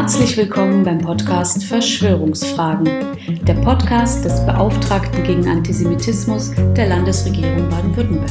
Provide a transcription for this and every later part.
Herzlich willkommen beim Podcast Verschwörungsfragen, der Podcast des Beauftragten gegen Antisemitismus der Landesregierung Baden-Württemberg.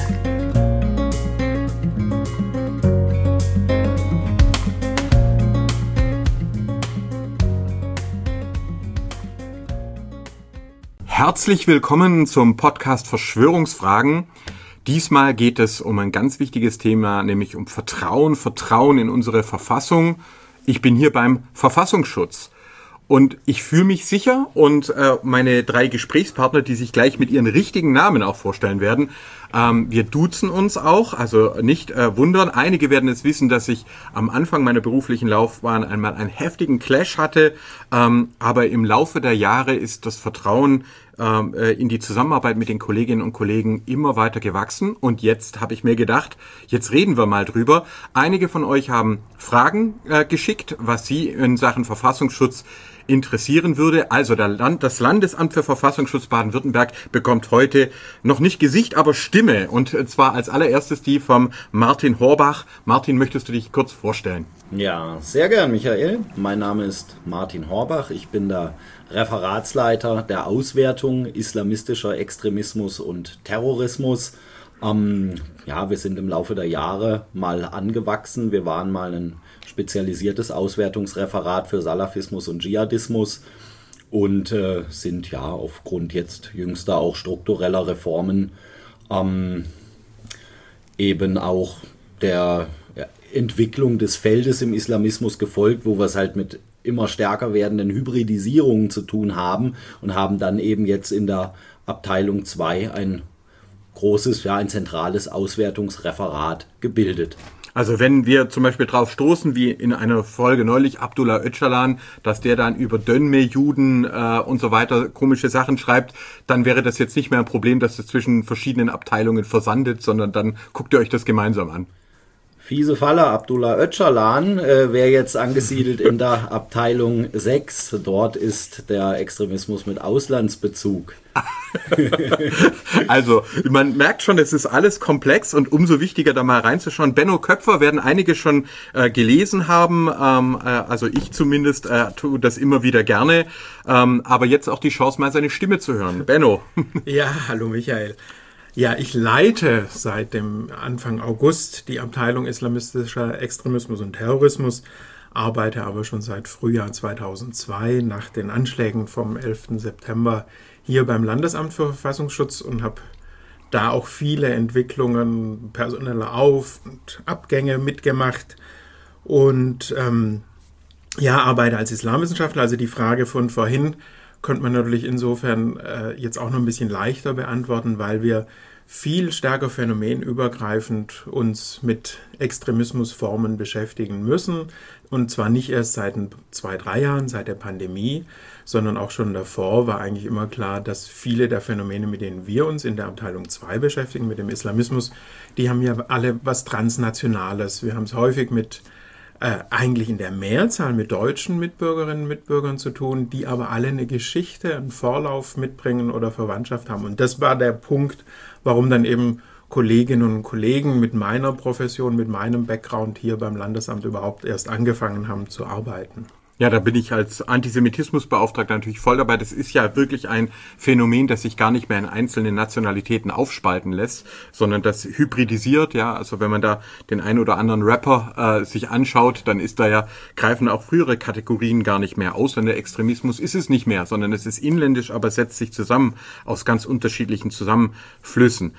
Herzlich willkommen zum Podcast Verschwörungsfragen. Diesmal geht es um ein ganz wichtiges Thema, nämlich um Vertrauen in unsere Verfassung. Ich bin hier beim Verfassungsschutz und ich fühle mich sicher und meine drei Gesprächspartner, die sich gleich mit ihren richtigen Namen auch vorstellen werden, wir duzen uns auch, also nicht wundern. Einige werden es wissen, dass ich am Anfang meiner beruflichen Laufbahn einmal einen heftigen Clash hatte, aber im Laufe der Jahre ist das Vertrauen in die Zusammenarbeit mit den Kolleginnen und Kollegen immer weiter gewachsen. Und jetzt habe ich mir gedacht, jetzt reden wir mal drüber. Einige von euch haben Fragen geschickt, was sie in Sachen Verfassungsschutz interessieren würde. Also das Landesamt für Verfassungsschutz Baden-Württemberg bekommt heute noch nicht Gesicht, aber Stimme. Und zwar als allererstes die vom Martin Horbach. Martin, möchtest du dich kurz vorstellen? Ja, sehr gern, Michael. Mein Name ist Martin Horbach. Ich bin der Referatsleiter der Auswertung islamistischer Extremismus und Terrorismus. Wir sind im Laufe der Jahre mal angewachsen. Wir waren mal ein spezialisiertes Auswertungsreferat für Salafismus und Dschihadismus und sind ja aufgrund jetzt jüngster auch struktureller Reformen eben auch der Entwicklung des Feldes im Islamismus gefolgt, wo wir es halt mit immer stärker werdenden Hybridisierungen zu tun haben und haben dann eben jetzt in der Abteilung 2 ein großes, ein zentrales Auswertungsreferat gebildet. Also wenn wir zum Beispiel drauf stoßen, wie in einer Folge neulich Abdullah Öcalan, dass der dann über Dönme-Juden und so weiter komische Sachen schreibt, dann wäre das jetzt nicht mehr ein Problem, dass das zwischen verschiedenen Abteilungen versandet, sondern dann guckt ihr euch das gemeinsam an. Fiese Falle, Abdullah Öcalan wäre jetzt angesiedelt in der Abteilung 6. Dort ist der Extremismus mit Auslandsbezug. Also, man merkt schon, es ist alles komplex und umso wichtiger, da mal reinzuschauen. Benno Köpfer werden einige schon gelesen haben, also ich zumindest tue das immer wieder gerne, aber jetzt auch die Chance, mal seine Stimme zu hören. Benno. Ja, hallo Michael. Ja, ich leite seit dem Anfang August die Abteilung islamistischer Extremismus und Terrorismus, arbeite aber schon seit Frühjahr 2002 nach den Anschlägen vom 11. September hier beim Landesamt für Verfassungsschutz und habe da auch viele Entwicklungen, personelle Auf- und Abgänge mitgemacht und arbeite als Islamwissenschaftler. Also die Frage von vorhin könnte man natürlich insofern jetzt auch noch ein bisschen leichter beantworten, weil wir viel stärker phänomenübergreifend uns mit Extremismusformen beschäftigen müssen. Und zwar nicht erst seit 2-3 Jahren, seit der Pandemie, sondern auch schon davor war eigentlich immer klar, dass viele der Phänomene, mit denen wir uns in der Abteilung 2 beschäftigen, mit dem Islamismus, die haben ja alle was Transnationales. Wir haben es häufig mit eigentlich in der Mehrzahl mit deutschen Mitbürgerinnen und Mitbürgern zu tun, die aber alle eine Geschichte, einen Vorlauf mitbringen oder Verwandtschaft haben. Und das war der Punkt, warum dann eben Kolleginnen und Kollegen mit meiner Profession, mit meinem Background hier beim Landesamt überhaupt erst angefangen haben zu arbeiten. Ja, da bin ich als Antisemitismusbeauftragter natürlich voll dabei. Das ist ja wirklich ein Phänomen, das sich gar nicht mehr in einzelne Nationalitäten aufspalten lässt, sondern das hybridisiert, ja. Also wenn man da den einen oder anderen Rapper sich anschaut, dann ist da ja, greifen auch frühere Kategorien gar nicht mehr. Ausländer-Extremismus ist es nicht mehr, sondern es ist inländisch, aber setzt sich zusammen aus ganz unterschiedlichen Zusammenflüssen.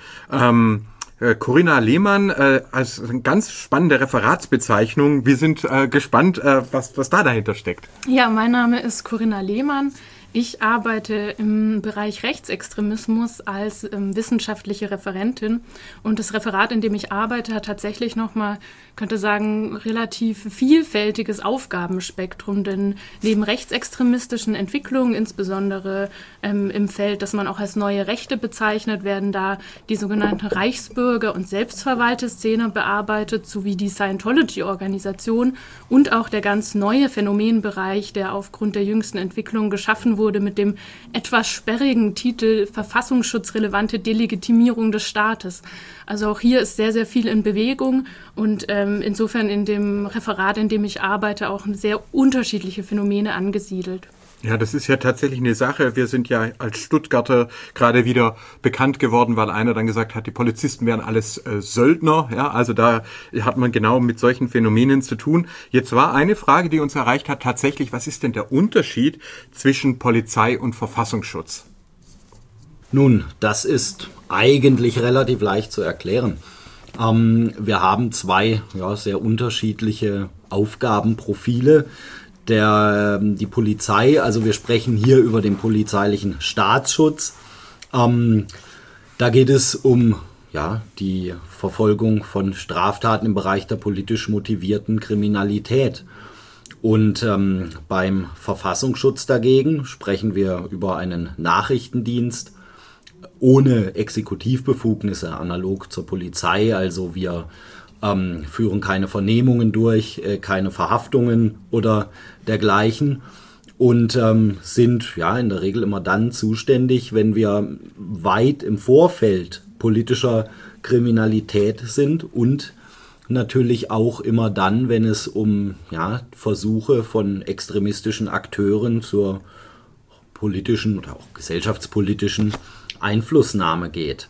Corinna Lehmann, als eine ganz spannende Referatsbezeichnung. Wir sind gespannt, was da dahinter steckt. Ja, mein Name ist Corinna Lehmann. Ich arbeite im Bereich Rechtsextremismus als wissenschaftliche Referentin und das Referat, in dem ich arbeite, hat tatsächlich nochmal, könnte sagen, relativ vielfältiges Aufgabenspektrum, denn neben rechtsextremistischen Entwicklungen, insbesondere im Feld, das man auch als neue Rechte bezeichnet, werden da die sogenannte Reichsbürger- und Selbstverwalter-Szene bearbeitet, sowie die Scientology-Organisation und auch der ganz neue Phänomenbereich, der aufgrund der jüngsten Entwicklung geschaffen wurde, wurde mit dem etwas sperrigen Titel Verfassungsschutzrelevante Delegitimierung des Staates. Also auch hier ist sehr, sehr viel in Bewegung und insofern in dem Referat, in dem ich arbeite, auch sehr unterschiedliche Phänomene angesiedelt. Ja, das ist ja tatsächlich eine Sache. Wir sind ja als Stuttgarter gerade wieder bekannt geworden, weil einer dann gesagt hat, die Polizisten wären alles Söldner. Ja, also da hat man genau mit solchen Phänomenen zu tun. Jetzt war eine Frage, die uns erreicht hat, tatsächlich, was ist denn der Unterschied zwischen Polizei und Verfassungsschutz? Nun, das ist eigentlich relativ leicht zu erklären. Wir haben zwei sehr unterschiedliche Aufgabenprofile. Die Polizei, also wir sprechen hier über den polizeilichen Staatsschutz. Da geht es um die Verfolgung von Straftaten im Bereich der politisch motivierten Kriminalität. Und beim Verfassungsschutz dagegen sprechen wir über einen Nachrichtendienst ohne Exekutivbefugnisse, analog zur Polizei. Also wir führen keine Vernehmungen durch, keine Verhaftungen oder dergleichen und sind in der Regel immer dann zuständig, wenn wir weit im Vorfeld politischer Kriminalität sind und natürlich auch immer dann, wenn es um Versuche von extremistischen Akteuren zur politischen oder auch gesellschaftspolitischen Einflussnahme geht.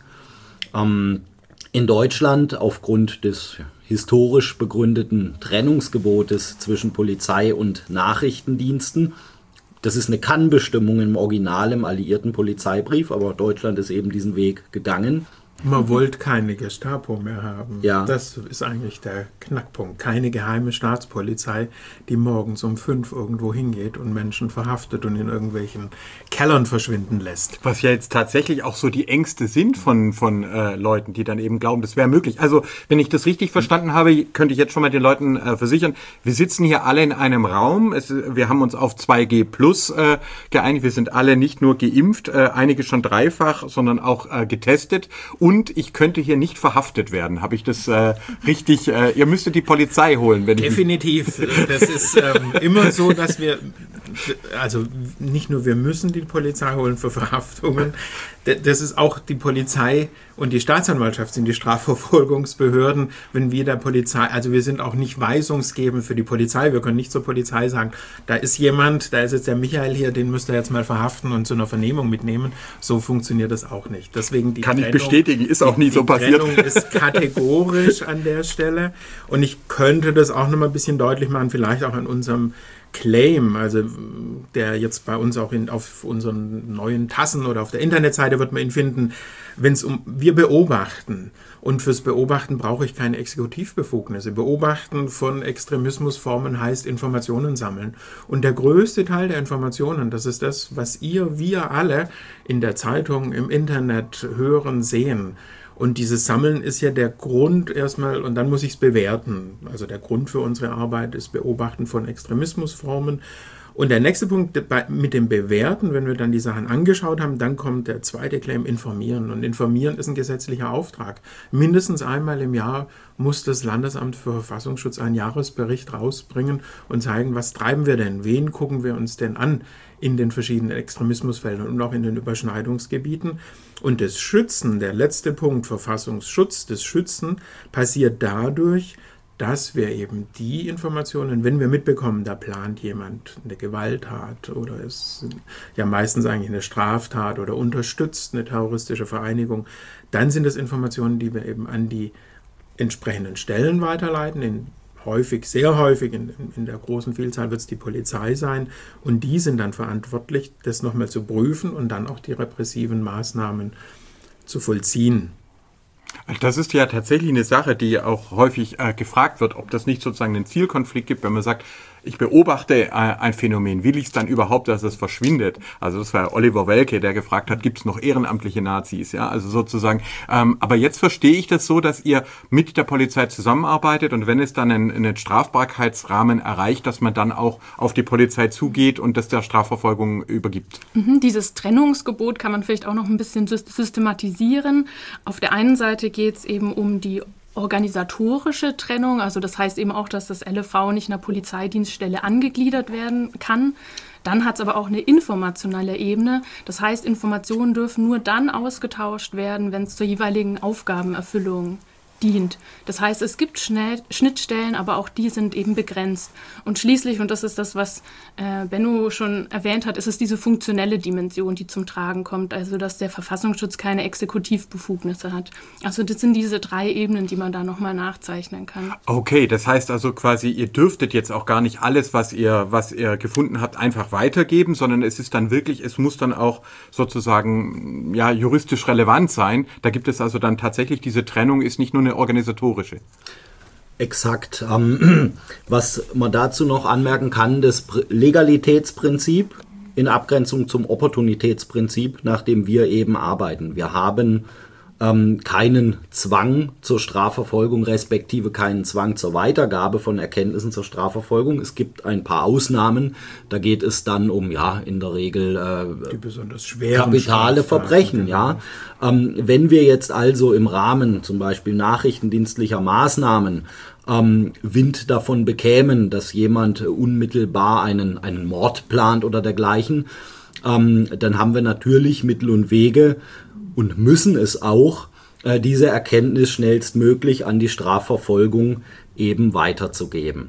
In Deutschland aufgrund des historisch begründeten Trennungsgebotes zwischen Polizei und Nachrichtendiensten, das ist eine Kannbestimmung im Original im alliierten Polizeibrief, aber Deutschland ist eben diesen Weg gegangen. Man wollte keine Gestapo mehr haben. Ja. Das ist eigentlich der Knackpunkt. Keine geheime Staatspolizei, die morgens um 5 irgendwo hingeht und Menschen verhaftet und in irgendwelchen Kellern verschwinden lässt. Was ja jetzt tatsächlich auch so die Ängste sind von Leuten, die dann eben glauben, das wäre möglich. Also wenn ich das richtig verstanden habe, könnte ich jetzt schon mal den Leuten versichern, wir sitzen hier alle in einem Raum. Wir haben uns auf 2G Plus geeinigt. Wir sind alle nicht nur geimpft, einige schon dreifach, sondern auch getestet. Und ich könnte hier nicht verhaftet werden. Habe ich das richtig? Ihr müsstet die Polizei holen. Wenn Definitiv. Das ist immer so, dass wir, also nicht nur wir müssen die Polizei holen für Verhaftungen, das ist auch die Polizei und die Staatsanwaltschaft sind die Strafverfolgungsbehörden, wenn wir der Polizei, also wir sind auch nicht weisungsgebend für die Polizei, wir können nicht zur Polizei sagen, da ist jemand, da ist jetzt der Michael hier, den müsst ihr jetzt mal verhaften und zu einer Vernehmung mitnehmen. So funktioniert das auch nicht. Deswegen die Kann ich bestätigen, ist auch nie so passiert. Die Trennung ist kategorisch an der Stelle und ich könnte das auch noch mal ein bisschen deutlich machen, vielleicht auch an unserem Claim, also der jetzt bei uns auch auf unseren neuen Tassen oder auf der Internetseite wird man ihn finden, wir beobachten. Und fürs Beobachten brauche ich keine Exekutivbefugnisse. Beobachten von Extremismusformen heißt Informationen sammeln. Und der größte Teil der Informationen, das ist das, was wir alle in der Zeitung, im Internet hören, sehen. Und dieses Sammeln ist ja der Grund erstmal, und dann muss ich es bewerten. Also der Grund für unsere Arbeit ist Beobachten von Extremismusformen. Und der nächste Punkt mit dem Bewerten, wenn wir dann die Sachen angeschaut haben, dann kommt der zweite Claim, informieren. Und informieren ist ein gesetzlicher Auftrag. Mindestens einmal im Jahr muss das Landesamt für Verfassungsschutz einen Jahresbericht rausbringen und zeigen, was treiben wir denn, wen gucken wir uns denn an in den verschiedenen Extremismusfeldern und auch in den Überschneidungsgebieten. Und das Schützen, der letzte Punkt, Verfassungsschutz, das Schützen, passiert dadurch, dass wir eben die Informationen, wenn wir mitbekommen, da plant jemand eine Gewalttat oder ist ja meistens eigentlich eine Straftat oder unterstützt eine terroristische Vereinigung, dann sind es Informationen, die wir eben an die entsprechenden Stellen weiterleiten. Sehr häufig, in der großen Vielzahl wird es die Polizei sein und die sind dann verantwortlich, das nochmal zu prüfen und dann auch die repressiven Maßnahmen zu vollziehen. Das ist ja tatsächlich eine Sache, die auch häufig gefragt wird, ob das nicht sozusagen einen Zielkonflikt gibt, wenn man sagt, ich beobachte ein Phänomen, will ich es dann überhaupt, dass es verschwindet? Also das war Oliver Welke, der gefragt hat, gibt es noch ehrenamtliche Nazis? Ja, also sozusagen. Aber jetzt verstehe ich das so, dass ihr mit der Polizei zusammenarbeitet und wenn es dann einen Strafbarkeitsrahmen erreicht, dass man dann auch auf die Polizei zugeht und das der Strafverfolgung übergibt. Dieses Trennungsgebot kann man vielleicht auch noch ein bisschen systematisieren. Auf der einen Seite geht es eben um die organisatorische Trennung, also das heißt eben auch, dass das LFV nicht einer Polizeidienststelle angegliedert werden kann. Dann hat es aber auch eine informationelle Ebene. Das heißt, Informationen dürfen nur dann ausgetauscht werden, wenn es zur jeweiligen Aufgabenerfüllung dient. Das heißt, es gibt Schnittstellen, aber auch die sind eben begrenzt. Und schließlich, und das ist das, was Benno schon erwähnt hat, ist es diese funktionelle Dimension, die zum Tragen kommt, also dass der Verfassungsschutz keine Exekutivbefugnisse hat. Also das sind diese 3 Ebenen, die man da nochmal nachzeichnen kann. Okay, das heißt also quasi, ihr dürftet jetzt auch gar nicht alles, was ihr gefunden habt, einfach weitergeben, sondern es ist dann wirklich, es muss dann auch sozusagen ja juristisch relevant sein. Da gibt es also dann tatsächlich diese Trennung, ist nicht nur eine organisatorische. Exakt. Was man dazu noch anmerken kann, das Legalitätsprinzip in Abgrenzung zum Opportunitätsprinzip, nach dem wir eben arbeiten. Wir haben keinen Zwang zur Strafverfolgung, respektive keinen Zwang zur Weitergabe von Erkenntnissen zur Strafverfolgung. Es gibt ein paar Ausnahmen. Da geht es dann um, ja, in der Regel die besonders schweren kapitale Verbrechen. Ja. Wenn wir jetzt also im Rahmen zum Beispiel nachrichtendienstlicher Maßnahmen Wind davon bekämen, dass jemand unmittelbar einen Mord plant oder dergleichen, dann haben wir natürlich Mittel und Wege, und müssen es auch, diese Erkenntnis schnellstmöglich an die Strafverfolgung eben weiterzugeben.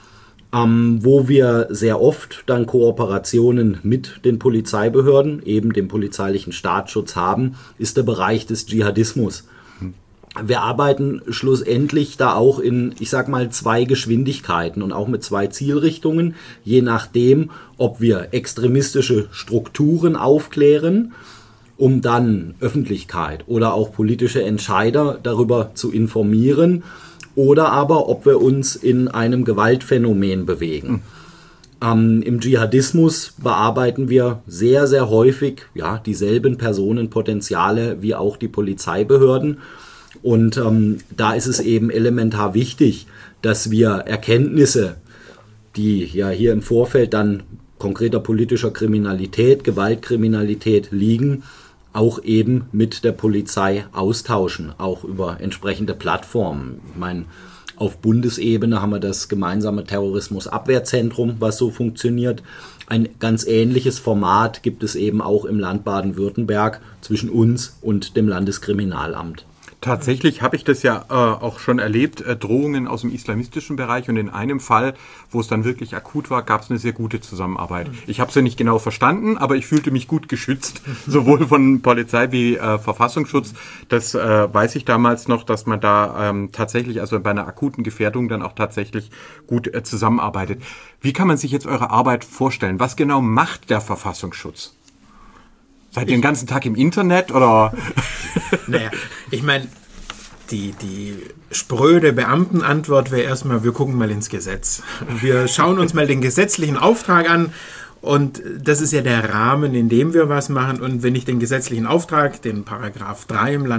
Wo wir sehr oft dann Kooperationen mit den Polizeibehörden, eben dem polizeilichen Staatsschutz haben, ist der Bereich des Dschihadismus. Wir arbeiten schlussendlich da auch in, ich sag mal, 2 Geschwindigkeiten und auch mit 2 Zielrichtungen, je nachdem, ob wir extremistische Strukturen aufklären, um dann Öffentlichkeit oder auch politische Entscheider darüber zu informieren, oder aber ob wir uns in einem Gewaltphänomen bewegen. Im Dschihadismus bearbeiten wir sehr, sehr häufig dieselben Personenpotenziale wie auch die Polizeibehörden. Und da ist es eben elementar wichtig, dass wir Erkenntnisse, die ja hier im Vorfeld dann konkreter politischer Kriminalität, Gewaltkriminalität liegen, auch eben mit der Polizei austauschen, auch über entsprechende Plattformen. Ich meine, auf Bundesebene haben wir das gemeinsame Terrorismusabwehrzentrum, was so funktioniert. Ein ganz ähnliches Format gibt es eben auch im Land Baden-Württemberg zwischen uns und dem Landeskriminalamt. Tatsächlich habe ich das ja auch schon erlebt, Drohungen aus dem islamistischen Bereich, und in einem Fall, wo es dann wirklich akut war, gab es eine sehr gute Zusammenarbeit. Ich habe es ja nicht genau verstanden, aber ich fühlte mich gut geschützt, sowohl von Polizei wie Verfassungsschutz. Das weiß ich damals noch, dass man da tatsächlich, also bei einer akuten Gefährdung dann auch tatsächlich gut zusammenarbeitet. Wie kann man sich jetzt eure Arbeit vorstellen? Was genau macht der Verfassungsschutz? Seid ihr den ganzen Tag im Internet oder? Naja, ich meine, die spröde Beamtenantwort wäre erstmal, wir gucken mal ins Gesetz. Wir schauen uns mal den gesetzlichen Auftrag an, und das ist ja der Rahmen, in dem wir was machen. Und wenn ich den gesetzlichen Auftrag, den Paragraph 3 im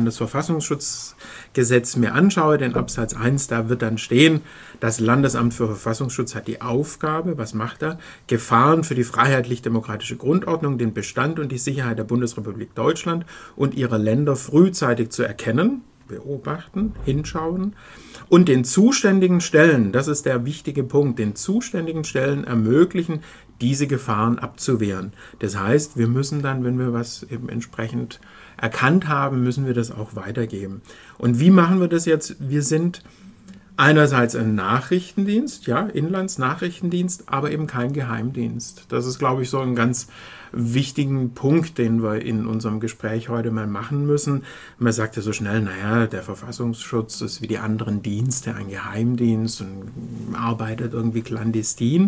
Landesverfassungsschutzgesetz mir anschaue, den Absatz 1, da wird dann stehen, das Landesamt für Verfassungsschutz hat die Aufgabe, was macht er? Gefahren für die freiheitlich-demokratische Grundordnung, den Bestand und die Sicherheit der Bundesrepublik Deutschland und ihrer Länder frühzeitig zu erkennen, beobachten, hinschauen und den zuständigen Stellen, das ist der wichtige Punkt, den zuständigen Stellen ermöglichen, diese Gefahren abzuwehren. Das heißt, wir müssen dann, wenn wir was eben entsprechend erkannt haben, müssen wir das auch weitergeben. Und wie machen wir das jetzt? Wir sind einerseits ein Nachrichtendienst, ja, Inlandsnachrichtendienst, aber eben kein Geheimdienst. Das ist, glaube ich, so ein ganz wichtigen Punkt, den wir in unserem Gespräch heute mal machen müssen. Man sagt ja so schnell, naja, der Verfassungsschutz ist wie die anderen Dienste ein Geheimdienst und arbeitet irgendwie clandestin.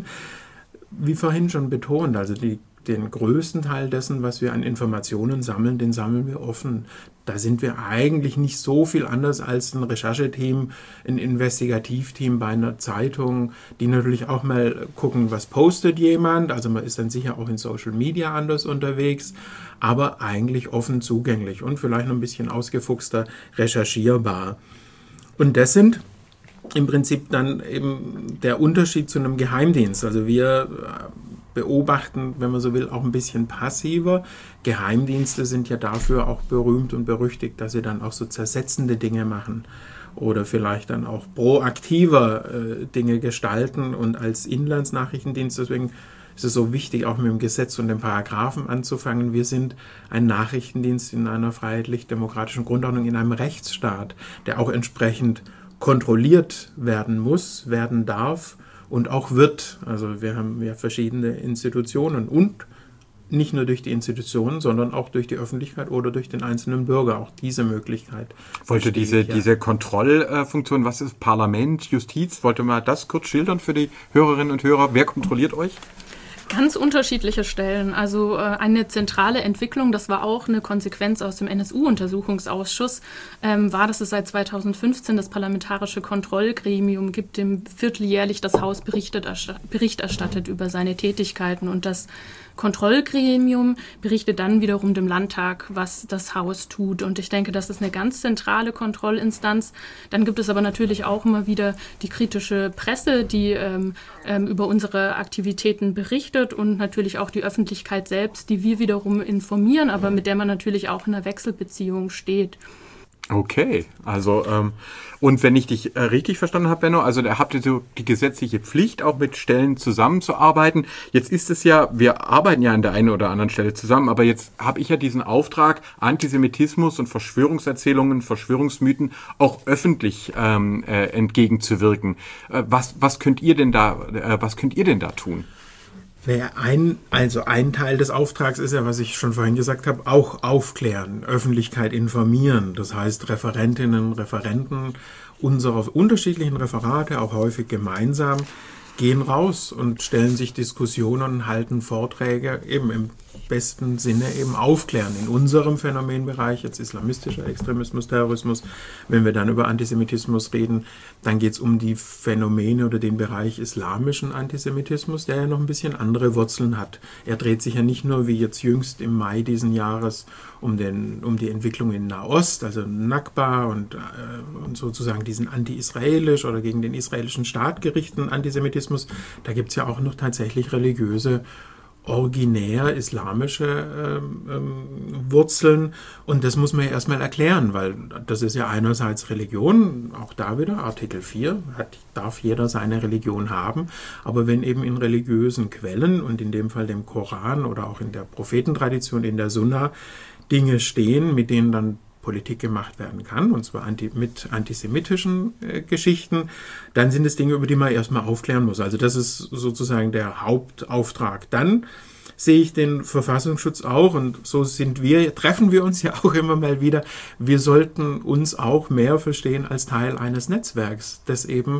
Wie vorhin schon betont, also den größten Teil dessen, was wir an Informationen sammeln, den sammeln wir offen. Da sind wir eigentlich nicht so viel anders als ein Rechercheteam, ein Investigativteam bei einer Zeitung, die natürlich auch mal gucken, was postet jemand. Also man ist dann sicher auch in Social Media anders unterwegs, aber eigentlich offen zugänglich und vielleicht noch ein bisschen ausgefuchster recherchierbar. Und das sind im Prinzip dann eben der Unterschied zu einem Geheimdienst. Also wir beobachten, wenn man so will, auch ein bisschen passiver. Geheimdienste sind ja dafür auch berühmt und berüchtigt, dass sie dann auch so zersetzende Dinge machen oder vielleicht dann auch proaktiver Dinge gestalten, und als Inlandsnachrichtendienst, deswegen ist es so wichtig, auch mit dem Gesetz und den Paragraphen anzufangen. Wir sind ein Nachrichtendienst in einer freiheitlich-demokratischen Grundordnung, in einem Rechtsstaat, der auch entsprechend kontrolliert werden muss, werden darf und auch wird. Also wir haben ja verschiedene Institutionen und nicht nur durch die Institutionen, sondern auch durch die Öffentlichkeit oder durch den einzelnen Bürger. Auch diese Möglichkeit. Wollte diese Kontrollfunktion, was ist Parlament, Justiz, wollte mal das kurz schildern für die Hörerinnen und Hörer? Wer kontrolliert euch? Ganz unterschiedliche Stellen. Also eine zentrale Entwicklung, das war auch eine Konsequenz aus dem NSU-Untersuchungsausschuss, war, dass es seit 2015 das Parlamentarische Kontrollgremium gibt, dem vierteljährlich das Haus Bericht erstattet über seine Tätigkeiten. Und das Kontrollgremium berichtet dann wiederum dem Landtag, was das Haus tut. Und ich denke, das ist eine ganz zentrale Kontrollinstanz. Dann gibt es aber natürlich auch immer wieder die kritische Presse, die über unsere Aktivitäten berichtet und natürlich auch die Öffentlichkeit selbst, die wir wiederum informieren, aber mit der man natürlich auch in einer Wechselbeziehung steht. Okay, also und wenn ich dich richtig verstanden habe, Benno, also da habt ihr so die gesetzliche Pflicht, auch mit Stellen zusammenzuarbeiten. Jetzt ist es ja, wir arbeiten ja an der einen oder anderen Stelle zusammen, aber jetzt habe ich ja diesen Auftrag, Antisemitismus und Verschwörungserzählungen, Verschwörungsmythen auch öffentlich entgegenzuwirken. Was könnt ihr denn da tun? Ein Teil des Auftrags ist ja, was ich schon vorhin gesagt habe, auch aufklären, Öffentlichkeit informieren. Das heißt, Referentinnen, Referenten unserer unterschiedlichen Referate, auch häufig gemeinsam, gehen raus und stellen sich Diskussionen, halten Vorträge, eben im besten Sinne eben aufklären. In unserem Phänomenbereich, jetzt islamistischer Extremismus, Terrorismus, wenn wir dann über Antisemitismus reden, dann geht es um die Phänomene oder den Bereich islamischen Antisemitismus, der ja noch ein bisschen andere Wurzeln hat. Er dreht sich ja nicht nur wie jetzt jüngst im Mai diesen Jahres um die Entwicklung in Nahost, also Nakba und sozusagen diesen anti-israelisch oder gegen den israelischen Staat gerichteten Antisemitismus. Da gibt es ja auch noch tatsächlich religiöse originär islamische Wurzeln und das muss man ja erstmal erklären, weil das ist ja einerseits Religion, auch da wieder Artikel 4, darf jeder seine Religion haben, aber wenn eben in religiösen Quellen und in dem Fall dem Koran oder auch in der Prophetentradition, in der Sunna Dinge stehen, mit denen dann Politik gemacht werden kann, und zwar mit antisemitischen Geschichten, dann sind es Dinge, über die man erstmal aufklären muss. Also das ist sozusagen der Hauptauftrag. Dann sehe ich den Verfassungsschutz auch, und so treffen wir uns ja auch immer mal wieder. Wir sollten uns auch mehr verstehen als Teil eines Netzwerks, das eben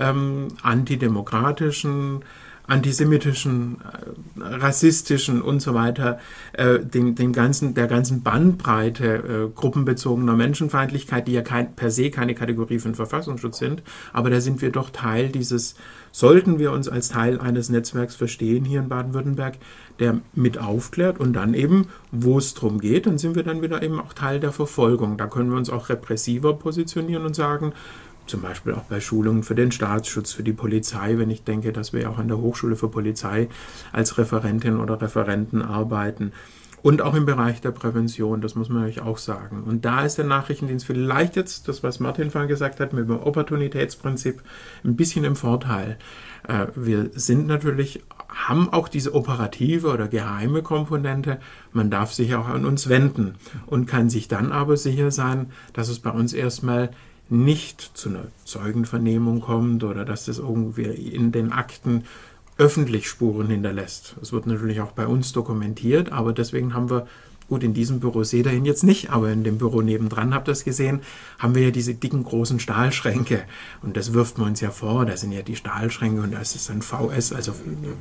antidemokratischen, antisemitischen, rassistischen und so weiter, der ganzen Bandbreite gruppenbezogener Menschenfeindlichkeit, die ja per se keine Kategorie für den Verfassungsschutz sind, aber da sind wir doch Teil sollten wir uns als Teil eines Netzwerks verstehen hier in Baden-Württemberg, der mit aufklärt und dann eben, wo es drum geht, dann sind wir dann wieder eben auch Teil der Verfolgung. Da können wir uns auch repressiver positionieren und sagen, zum Beispiel auch bei Schulungen für den Staatsschutz, für die Polizei, wenn ich denke, dass wir auch an der Hochschule für Polizei als Referentin oder Referenten arbeiten. Und auch im Bereich der Prävention, das muss man natürlich auch sagen. Und da ist der Nachrichtendienst vielleicht jetzt, das was Martin vorhin gesagt hat, mit dem Opportunitätsprinzip ein bisschen im Vorteil. Wir haben auch diese operative oder geheime Komponente. Man darf sich auch an uns wenden und kann sich dann aber sicher sein, dass es bei uns erstmal nicht zu einer Zeugenvernehmung kommt oder dass das irgendwie in den Akten öffentlich Spuren hinterlässt. Das wird natürlich auch bei uns dokumentiert, aber deswegen haben wir, gut, in diesem Büro seht ihr ihn jetzt nicht, aber in dem Büro nebendran, habt ihr es gesehen, haben wir ja diese dicken, großen Stahlschränke. Und das wirft man uns ja vor, da sind ja die Stahlschränke und da ist es ein VS, also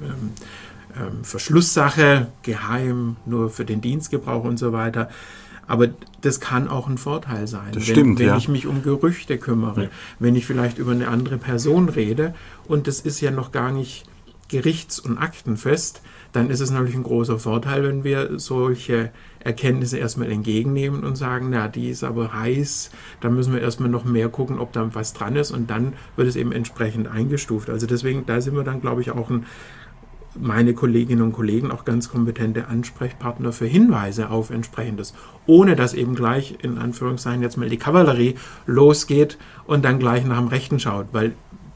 Verschlusssache, geheim, nur für den Dienstgebrauch und so weiter. Aber das kann auch ein Vorteil sein, wenn ich mich um Gerüchte kümmere, wenn ich vielleicht über eine andere Person rede und das ist ja noch gar nicht gerichts- und aktenfest, dann ist es natürlich ein großer Vorteil, wenn wir solche Erkenntnisse erstmal entgegennehmen und sagen, na, die ist aber heiß, da müssen wir erstmal noch mehr gucken, ob da was dran ist und dann wird es eben entsprechend eingestuft. Also deswegen, da sind wir dann, glaube ich, auch meine Kolleginnen und Kollegen auch ganz kompetente Ansprechpartner für Hinweise auf Entsprechendes, ohne dass eben gleich, in Anführungszeichen, jetzt mal die Kavallerie losgeht und dann gleich nach dem Rechten schaut, weil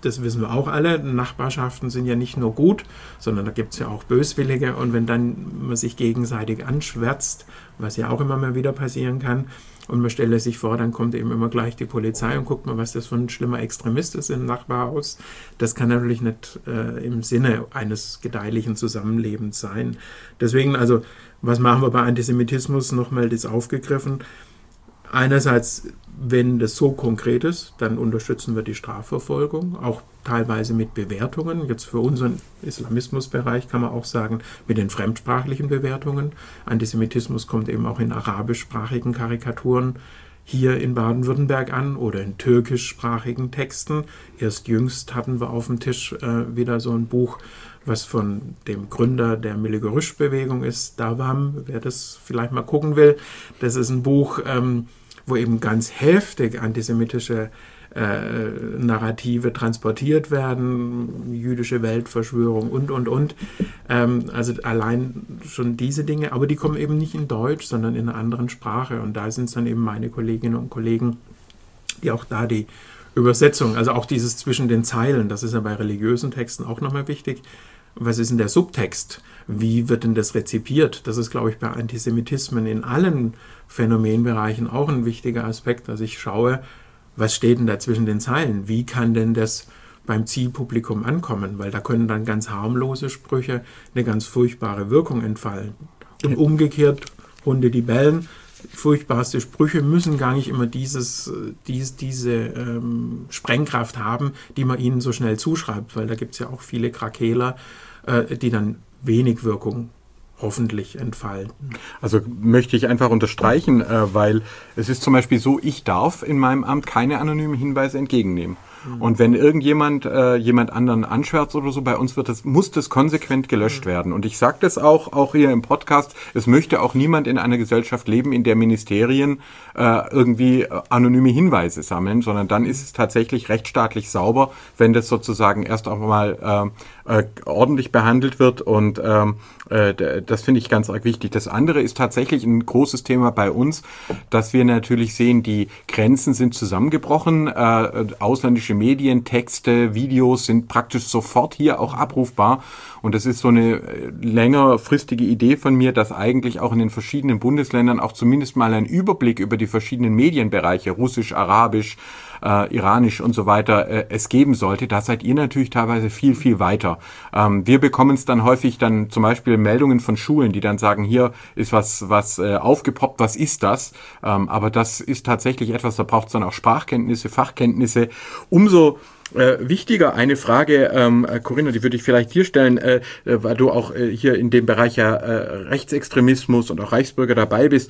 das wissen wir auch alle, Nachbarschaften sind ja nicht nur gut, sondern da gibt es ja auch Böswillige. Und wenn dann man sich gegenseitig anschwärzt, was ja auch immer mal wieder passieren kann, und man stelle sich vor, dann kommt eben immer gleich die Polizei und guckt mal, was das für ein schlimmer Extremist ist im Nachbarhaus. Das kann natürlich nicht im Sinne eines gedeihlichen Zusammenlebens sein. Deswegen, also, was machen wir bei Antisemitismus? Nochmal das aufgegriffen. Einerseits, wenn das so konkret ist, dann unterstützen wir die Strafverfolgung, auch teilweise mit Bewertungen. Jetzt für unseren Islamismusbereich kann man auch sagen, mit den fremdsprachlichen Bewertungen. Antisemitismus kommt eben auch in arabischsprachigen Karikaturen hier in Baden-Württemberg an oder in türkischsprachigen Texten. Erst jüngst hatten wir auf dem Tisch wieder so ein Buch, was von dem Gründer der Milli-Görüş-Bewegung ist, Davam, wer das vielleicht mal gucken will. Das ist ein Buch, wo eben ganz heftig antisemitische Narrative transportiert werden, jüdische Weltverschwörung und. Also allein schon diese Dinge, aber die kommen eben nicht in Deutsch, sondern in einer anderen Sprache. Und da sind es dann eben meine Kolleginnen und Kollegen, die auch da die Übersetzung, also auch dieses zwischen den Zeilen, das ist ja bei religiösen Texten auch nochmal wichtig. Was ist denn der Subtext? Wie wird denn das rezipiert? Das ist, glaube ich, bei Antisemitismen in allen Phänomenbereichen auch ein wichtiger Aspekt. Also ich schaue, was steht denn da zwischen den Zeilen? Wie kann denn das beim Zielpublikum ankommen? Weil da können dann ganz harmlose Sprüche eine ganz furchtbare Wirkung entfalten. Und umgekehrt, Hunde, die bellen, furchtbarste Sprüche müssen gar nicht immer diese Sprengkraft haben, die man ihnen so schnell zuschreibt, weil da gibt es ja auch viele Krakeler, die dann wenig Wirkung hoffentlich entfalten. Also möchte ich einfach unterstreichen, weil es ist zum Beispiel so, ich darf in meinem Amt keine anonymen Hinweise entgegennehmen. Und wenn irgendjemand jemand anderen anschwärzt oder so, bei uns muss das konsequent gelöscht werden. Und ich sage das auch hier im Podcast, es möchte auch niemand in einer Gesellschaft leben, in der Ministerien irgendwie anonyme Hinweise sammeln, sondern dann ist es tatsächlich rechtsstaatlich sauber, wenn das sozusagen erst auch mal ordentlich behandelt wird. Und das finde ich ganz arg wichtig. Das andere ist tatsächlich ein großes Thema bei uns, dass wir natürlich sehen, die Grenzen sind zusammengebrochen, ausländische Medien, Texte, Videos sind praktisch sofort hier auch abrufbar. Und das ist so eine längerfristige Idee von mir, dass eigentlich auch in den verschiedenen Bundesländern auch zumindest mal ein Überblick über die verschiedenen Medienbereiche, Russisch, Arabisch, Iranisch und so weiter, es geben sollte. Da seid ihr natürlich teilweise viel, viel weiter. Wir bekommen es dann häufig dann zum Beispiel Meldungen von Schulen, die dann sagen, hier ist was aufgepoppt, was ist das? Aber das ist tatsächlich etwas, da braucht es dann auch Sprachkenntnisse, Fachkenntnisse. Umso wichtiger eine Frage, Corinna, die würde ich vielleicht dir stellen, weil du auch hier in dem Bereich ja Rechtsextremismus und auch Reichsbürger dabei bist,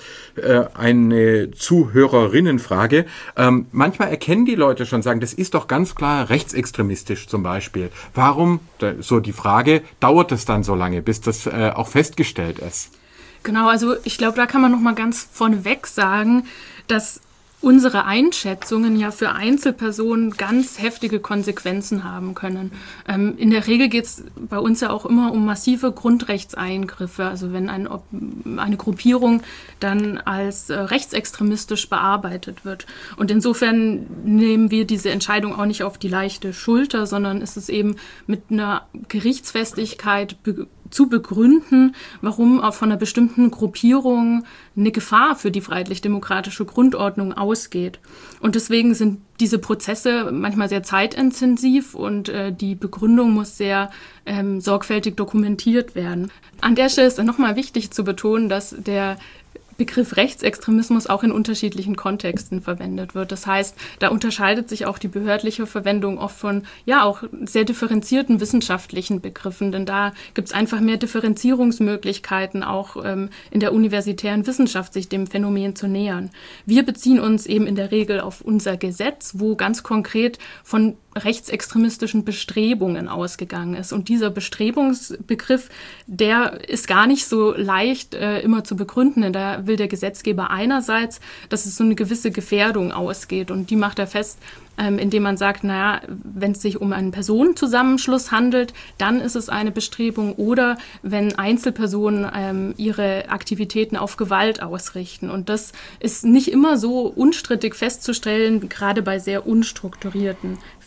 eine Zuhörerinnenfrage. Manchmal erkennen die Leute schon, sagen, das ist doch ganz klar rechtsextremistisch zum Beispiel. Warum, so die Frage, dauert es dann so lange, bis das auch festgestellt ist? Genau, also ich glaube, da kann man noch mal ganz vorneweg sagen, dass unsere Einschätzungen ja für Einzelpersonen ganz heftige Konsequenzen haben können. In der Regel geht es bei uns ja auch immer um massive Grundrechtseingriffe. Also wenn eine Gruppierung dann als rechtsextremistisch bearbeitet wird. Und insofern nehmen wir diese Entscheidung auch nicht auf die leichte Schulter, sondern ist es eben mit einer Gerichtsfestigkeit zu begründen, warum auch von einer bestimmten Gruppierung eine Gefahr für die freiheitlich-demokratische Grundordnung ausgeht. Und deswegen sind diese Prozesse manchmal sehr zeitintensiv und die Begründung muss sehr sorgfältig dokumentiert werden. An der Stelle ist dann nochmal wichtig zu betonen, dass der Begriff Rechtsextremismus auch in unterschiedlichen Kontexten verwendet wird. Das heißt, da unterscheidet sich auch die behördliche Verwendung oft von auch sehr differenzierten wissenschaftlichen Begriffen, denn da gibt es einfach mehr Differenzierungsmöglichkeiten, auch in der universitären Wissenschaft sich dem Phänomen zu nähern. Wir beziehen uns eben in der Regel auf unser Gesetz, wo ganz konkret von rechtsextremistischen Bestrebungen ausgegangen ist. Und dieser Bestrebungsbegriff, der ist gar nicht so leicht immer zu begründen, denn da will der Gesetzgeber einerseits, dass es so eine gewisse Gefährdung ausgeht. Und die macht er fest, indem man sagt, wenn es sich um einen Personenzusammenschluss handelt, dann ist es eine Bestrebung, oder wenn Einzelpersonen ihre Aktivitäten auf Gewalt ausrichten. Und das ist nicht immer so unstrittig festzustellen, gerade bei sehr unstrukturierten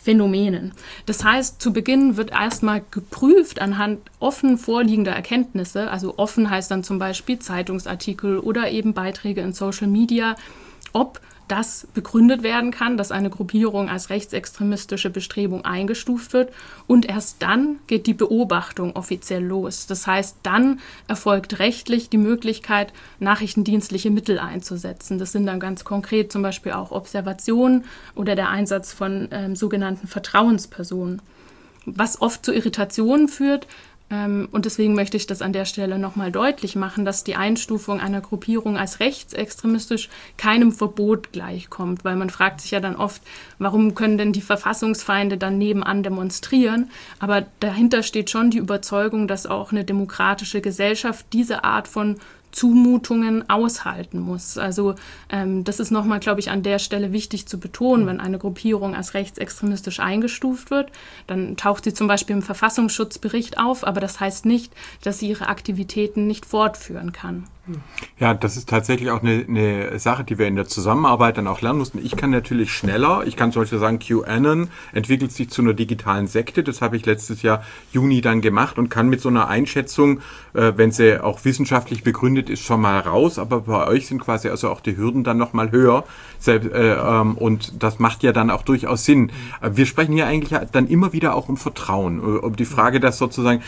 Phänomenen. Das heißt, zu Beginn wird erstmal geprüft anhand offen vorliegender Erkenntnisse, also offen heißt dann zum Beispiel Zeitungsartikel oder eben Beiträge in Social Media, ob das begründet werden kann, dass eine Gruppierung als rechtsextremistische Bestrebung eingestuft wird. Und erst dann geht die Beobachtung offiziell los. Das heißt, dann erfolgt rechtlich die Möglichkeit, nachrichtendienstliche Mittel einzusetzen. Das sind dann ganz konkret zum Beispiel auch Observationen oder der Einsatz von sogenannten Vertrauenspersonen. Was oft zu Irritationen führt, und deswegen möchte ich das an der Stelle nochmal deutlich machen, dass die Einstufung einer Gruppierung als rechtsextremistisch keinem Verbot gleichkommt, weil man fragt sich ja dann oft, warum können denn die Verfassungsfeinde dann nebenan demonstrieren? Aber dahinter steht schon die Überzeugung, dass auch eine demokratische Gesellschaft diese Art von Zumutungen aushalten muss. Also das ist nochmal, glaube ich, an der Stelle wichtig zu betonen, wenn eine Gruppierung als rechtsextremistisch eingestuft wird, dann taucht sie zum Beispiel im Verfassungsschutzbericht auf, aber das heißt nicht, dass sie ihre Aktivitäten nicht fortführen kann. Ja, das ist tatsächlich auch eine Sache, die wir in der Zusammenarbeit dann auch lernen mussten. Ich kann natürlich schneller, ich kann zum Beispiel sagen, QAnon entwickelt sich zu einer digitalen Sekte, das habe ich letztes Jahr Juni dann gemacht und kann mit so einer Einschätzung, wenn sie auch wissenschaftlich begründet ist, schon mal raus, aber bei euch sind quasi also auch die Hürden dann nochmal höher und das macht ja dann auch durchaus Sinn. Wir sprechen hier eigentlich dann immer wieder auch um Vertrauen, um die Frage, dass sozusagen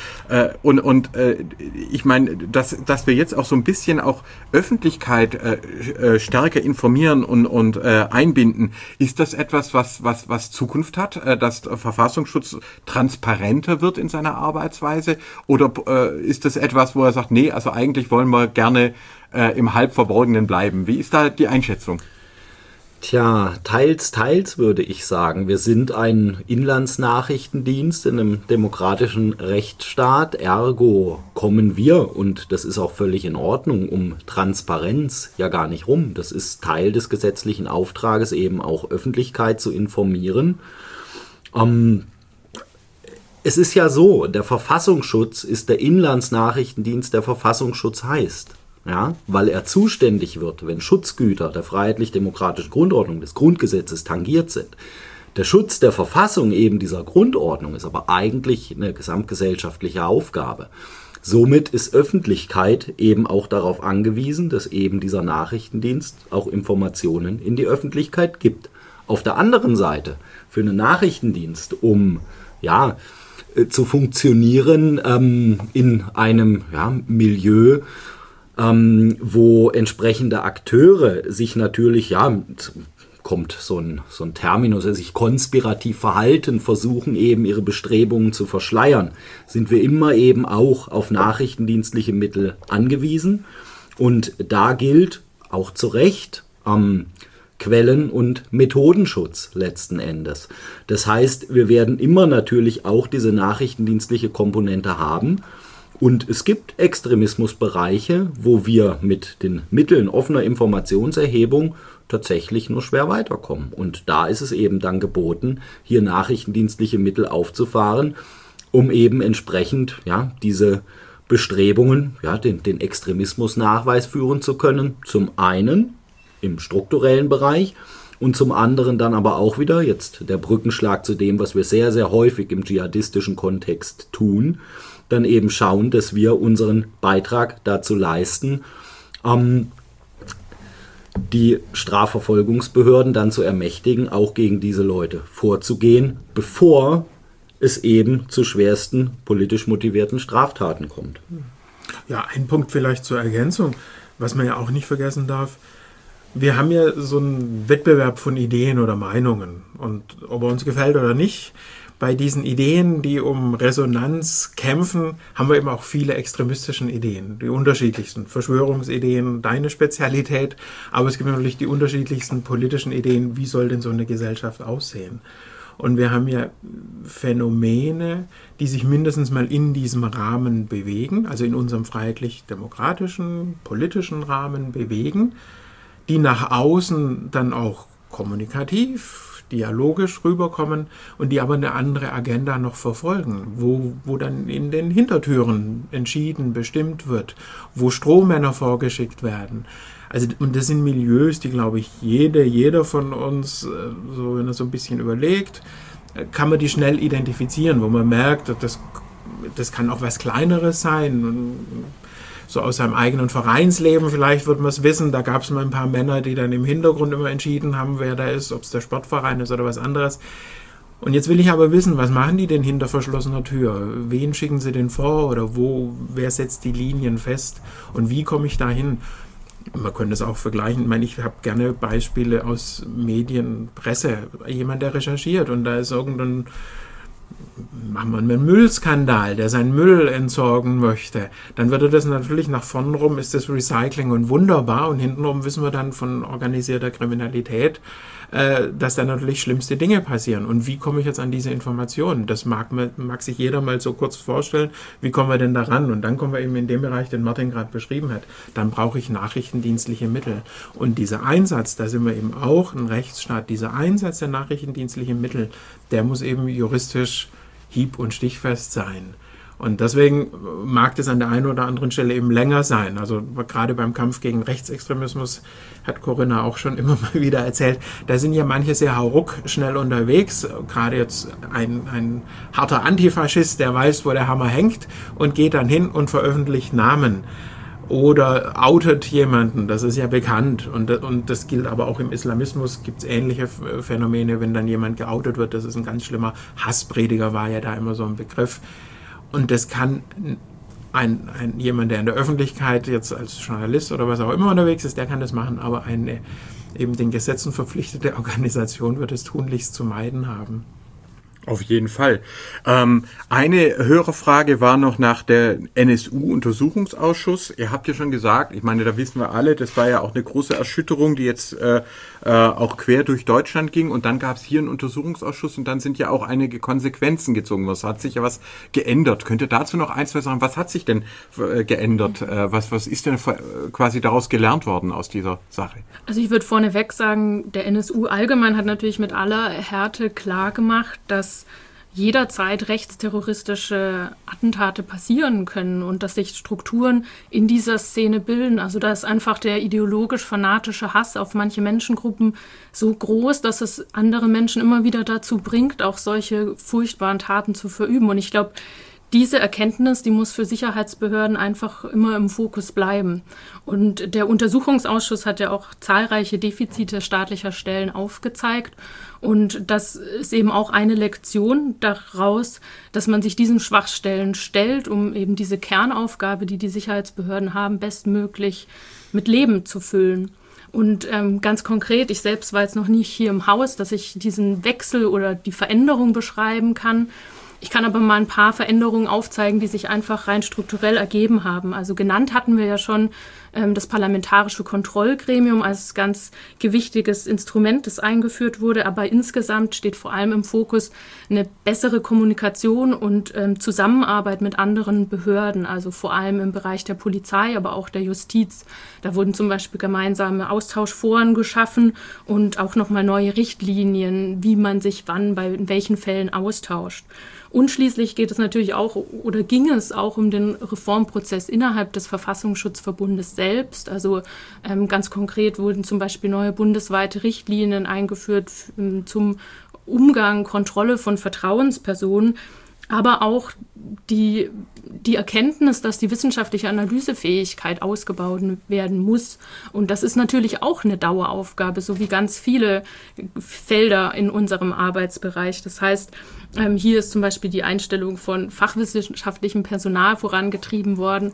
ich meine, dass wir jetzt auch so ein bisschen auch Öffentlichkeit stärker informieren und einbinden. Ist das etwas, was Zukunft hat, dass der Verfassungsschutz transparenter wird in seiner Arbeitsweise? Oder ist das etwas, wo er sagt, nee, also eigentlich wollen wir gerne im Halbverborgenen bleiben? Wie ist da die Einschätzung? Tja, teils würde ich sagen. Wir sind ein Inlandsnachrichtendienst in einem demokratischen Rechtsstaat. Ergo kommen wir, und das ist auch völlig in Ordnung, um Transparenz ja gar nicht rum. Das ist Teil des gesetzlichen Auftrages, eben auch Öffentlichkeit zu informieren. Es ist ja so, der Verfassungsschutz ist der Inlandsnachrichtendienst, der Verfassungsschutz heißt. Ja, weil er zuständig wird, wenn Schutzgüter der freiheitlich-demokratischen Grundordnung des Grundgesetzes tangiert sind. Der Schutz der Verfassung eben dieser Grundordnung ist aber eigentlich eine gesamtgesellschaftliche Aufgabe. Somit ist Öffentlichkeit eben auch darauf angewiesen, dass eben dieser Nachrichtendienst auch Informationen in die Öffentlichkeit gibt. Auf der anderen Seite, für einen Nachrichtendienst, um zu funktionieren in einem Milieu, wo entsprechende Akteure sich natürlich, kommt so ein Terminus, sich konspirativ verhalten, versuchen eben ihre Bestrebungen zu verschleiern, sind wir immer eben auch auf nachrichtendienstliche Mittel angewiesen. Und da gilt auch zu Recht Quellen- und Methodenschutz letzten Endes. Das heißt, wir werden immer natürlich auch diese nachrichtendienstliche Komponente haben. Und es gibt Extremismusbereiche, wo wir mit den Mitteln offener Informationserhebung tatsächlich nur schwer weiterkommen. Und da ist es eben dann geboten, hier nachrichtendienstliche Mittel aufzufahren, um eben entsprechend diese Bestrebungen, den Extremismusnachweis führen zu können. Zum einen im strukturellen Bereich und zum anderen dann aber auch wieder, jetzt der Brückenschlag zu dem, was wir sehr, sehr häufig im dschihadistischen Kontext tun, dann eben schauen, dass wir unseren Beitrag dazu leisten, die Strafverfolgungsbehörden dann zu ermächtigen, auch gegen diese Leute vorzugehen, bevor es eben zu schwersten politisch motivierten Straftaten kommt. Ja, ein Punkt vielleicht zur Ergänzung, was man ja auch nicht vergessen darf. Wir haben ja so einen Wettbewerb von Ideen oder Meinungen, und ob er uns gefällt oder nicht, bei diesen Ideen, die um Resonanz kämpfen, haben wir eben auch viele extremistische Ideen, die unterschiedlichsten Verschwörungsideen, deine Spezialität, aber es gibt natürlich die unterschiedlichsten politischen Ideen, wie soll denn so eine Gesellschaft aussehen? Und wir haben ja Phänomene, die sich mindestens mal in diesem Rahmen bewegen, also in unserem freiheitlich-demokratischen, politischen Rahmen bewegen, die nach außen dann auch kommunikativ, dialogisch rüberkommen und die aber eine andere Agenda noch verfolgen, wo dann in den Hintertüren entschieden, bestimmt wird, wo Strohmänner vorgeschickt werden. Also, und das sind Milieus, die, glaube ich, jeder von uns, so wenn er so ein bisschen überlegt, kann man die schnell identifizieren, wo man merkt, das kann auch was Kleineres sein. So aus seinem eigenen Vereinsleben vielleicht wird man es wissen. Da gab es mal ein paar Männer, die dann im Hintergrund immer entschieden haben, wer da ist, ob es der Sportverein ist oder was anderes. Und jetzt will ich aber wissen, was machen die denn hinter verschlossener Tür? Wen schicken sie denn vor oder wer setzt die Linien fest? Und wie komme ich da hin? Man könnte es auch vergleichen. Ich meine, ich habe gerne Beispiele aus Medien, Presse. Jemand, der recherchiert und da ist machen wir einen Müllskandal, der seinen Müll entsorgen möchte, dann würde das natürlich nach vorn rum, ist das Recycling und wunderbar und hintenrum wissen wir dann von organisierter Kriminalität, dass da natürlich schlimmste Dinge passieren. Und wie komme ich jetzt an diese Informationen? Das mag sich jeder mal so kurz vorstellen, wie kommen wir denn da ran? Und dann kommen wir eben in den Bereich, den Martin gerade beschrieben hat. Dann brauche ich nachrichtendienstliche Mittel. Und dieser Einsatz, da sind wir eben auch ein Rechtsstaat, dieser Einsatz der nachrichtendienstlichen Mittel, der muss eben juristisch hieb- und stichfest sein. Und deswegen mag das an der einen oder anderen Stelle eben länger sein. Also gerade beim Kampf gegen Rechtsextremismus hat Corinna auch schon immer mal wieder erzählt, da sind ja manche sehr hauruck schnell unterwegs. Gerade jetzt ein harter Antifaschist, der weiß, wo der Hammer hängt und geht dann hin und veröffentlicht Namen. Oder outet jemanden, das ist ja bekannt. Und das gilt aber auch im Islamismus, gibt es ähnliche Phänomene, wenn dann jemand geoutet wird. Das ist ein ganz schlimmer Hassprediger, war ja da immer so ein Begriff. Und das kann jemand, der in der Öffentlichkeit jetzt als Journalist oder was auch immer unterwegs ist, der kann das machen, aber eine eben den Gesetzen verpflichtete Organisation wird es tunlichst zu meiden haben. Auf jeden Fall. Eine Hörerfrage war noch nach der NSU-Untersuchungsausschuss. Ihr habt ja schon gesagt, ich meine, da wissen wir alle, das war ja auch eine große Erschütterung, die jetzt auch quer durch Deutschland ging. Und dann gab es hier einen Untersuchungsausschuss und dann sind ja auch einige Konsequenzen gezogen. Was hat sich ja was geändert? Könnt ihr dazu noch ein, zwei sagen, was hat sich denn geändert? Was ist denn quasi daraus gelernt worden aus dieser Sache? Also ich würde vorneweg sagen, der NSU allgemein hat natürlich mit aller Härte klargemacht, dass jederzeit rechtsterroristische Attentate passieren können und dass sich Strukturen in dieser Szene bilden. Also da ist einfach der ideologisch-fanatische Hass auf manche Menschengruppen so groß, dass es andere Menschen immer wieder dazu bringt, auch solche furchtbaren Taten zu verüben. Und ich glaube, diese Erkenntnis, die muss für Sicherheitsbehörden einfach immer im Fokus bleiben. Und der Untersuchungsausschuss hat ja auch zahlreiche Defizite staatlicher Stellen aufgezeigt. Und das ist eben auch eine Lektion daraus, dass man sich diesen Schwachstellen stellt, um eben diese Kernaufgabe, die die Sicherheitsbehörden haben, bestmöglich mit Leben zu füllen. Und ganz konkret, ich selbst war jetzt noch nicht hier im Haus, dass ich diesen Wechsel oder die Veränderung beschreiben kann. Ich kann aber mal ein paar Veränderungen aufzeigen, die sich einfach rein strukturell ergeben haben. Also genannt hatten wir ja schon das Parlamentarische Kontrollgremium als ganz gewichtiges Instrument, das eingeführt wurde. Aber insgesamt steht vor allem im Fokus eine bessere Kommunikation und Zusammenarbeit mit anderen Behörden, also vor allem im Bereich der Polizei, aber auch der Justiz. Da wurden zum Beispiel gemeinsame Austauschforen geschaffen und auch nochmal neue Richtlinien, wie man sich wann in welchen Fällen austauscht. Und schließlich geht es natürlich auch oder ging es auch um den Reformprozess innerhalb des Verfassungsschutzverbundes selbst. Also ganz konkret wurden zum Beispiel neue bundesweite Richtlinien eingeführt zum Umgang, Kontrolle von Vertrauenspersonen, aber auch die Erkenntnis, dass die wissenschaftliche Analysefähigkeit ausgebaut werden muss. Und das ist natürlich auch eine Daueraufgabe, so wie ganz viele Felder in unserem Arbeitsbereich. Das heißt, hier ist zum Beispiel die Einstellung von fachwissenschaftlichem Personal vorangetrieben worden